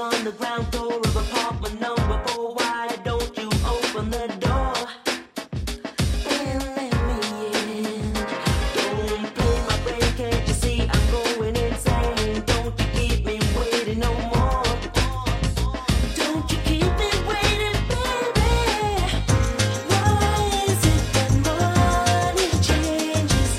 on the ground floor of apartment number 4. Why don't you open the door and let me in? Don't play my brain, can't you see I'm going insane? Don't you keep me waiting no more. Don't you keep me waiting, baby. Why is it that money changes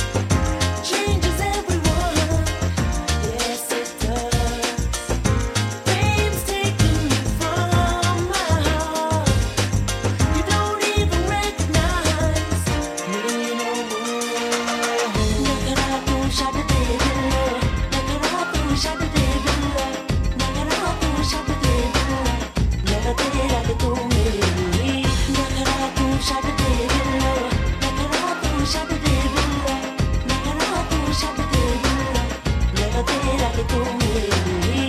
everyone? Yes, it does. Fame's taking me from my heart. You don't even recognize me no more. Nakarato shada devilla, nakarato shada devilla, nakarato shada devilla, naga tera ke tu meri. Nakarato shada devilla, nakarato shada devilla, nakarato shada devilla, naga tera ke tu meri.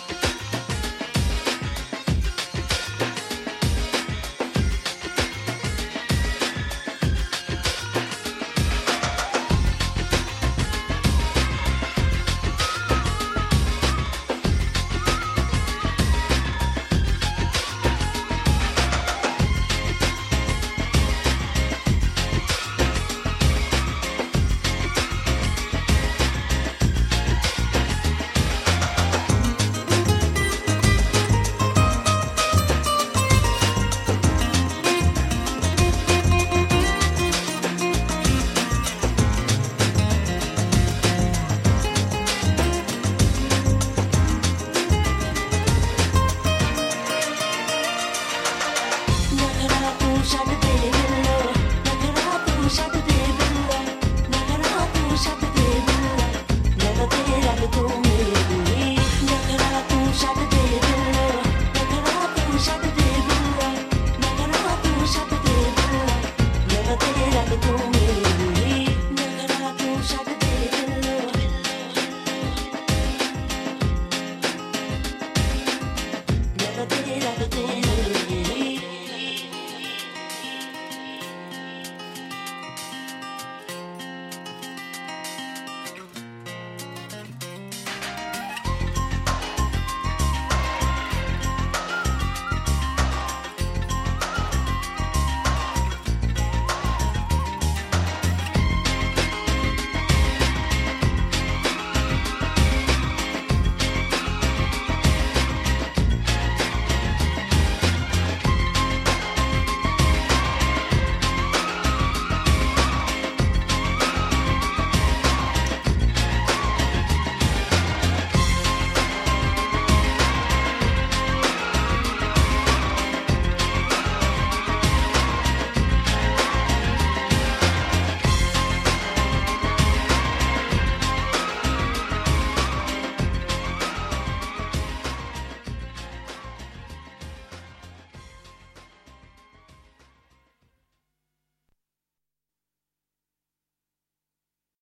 Nakarato shada devilla, nakarato shada devilla, nakarato shada devilla, naga tera ke tu meri. Nakarato shada devilla, nakarato shada devilla, nakarato shada devilla, naga tera ke tu meri. Nakarato shada devilla, naga tera ke tu meri.